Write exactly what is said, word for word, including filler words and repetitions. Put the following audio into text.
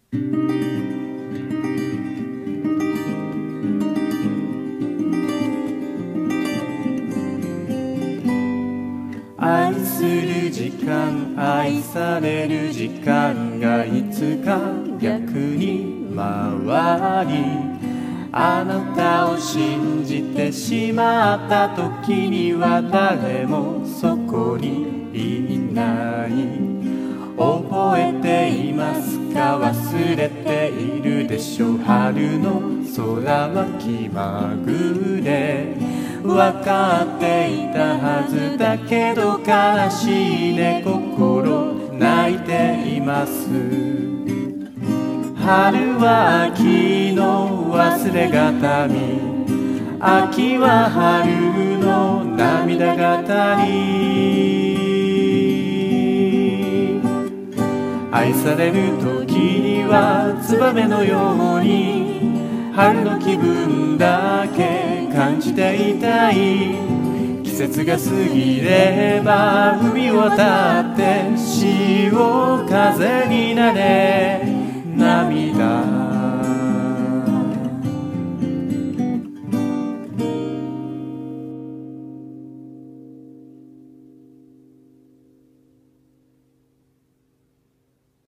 愛する時間、愛される時間がいつか逆に回り、あなたを信じてしまった時には誰もそこにいない。覚えていますか、忘れているでしょう。春の空は気まぐれ、分かっていたはずだけど悲しいね、心泣いています。春は秋の忘れがたみ、秋は春の涙語り。愛される時にはツバメのように春の気分だけ感じていたい。季節が過ぎれば海を渡って潮風になれ、涙